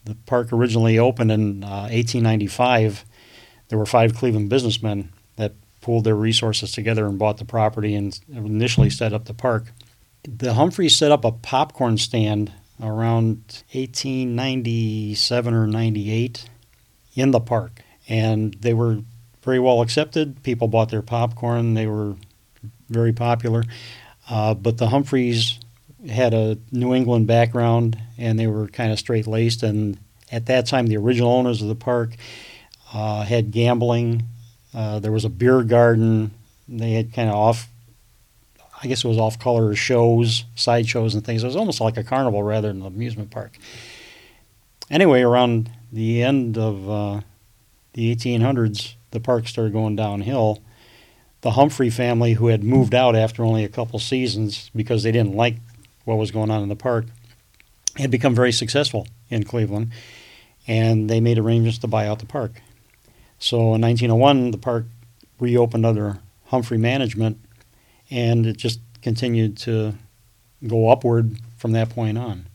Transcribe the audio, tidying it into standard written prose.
the park originally opened in 1895, there were 5 Cleveland businessmen that pooled their resources together and bought the property and initially set up the park. The Humphreys set up a popcorn stand around 1897 or 98 in the park, and they were very well accepted. People bought their popcorn. They were very popular. But the Humphreys had a New England background, and they were kind of straight-laced. And at that time, the original owners of the park had gambling. There was a beer garden. They had kind of off-color shows, sideshows and things. It was almost like a carnival rather than an amusement park. Anyway, around the end of the 1800s, the park started going downhill. The Humphrey family, who had moved out after only a couple seasons because they didn't like what was going on in the park, had become very successful in Cleveland, and they made arrangements to buy out the park. So in 1901, the park reopened under Humphrey management, and it just continued to go upward from that point on.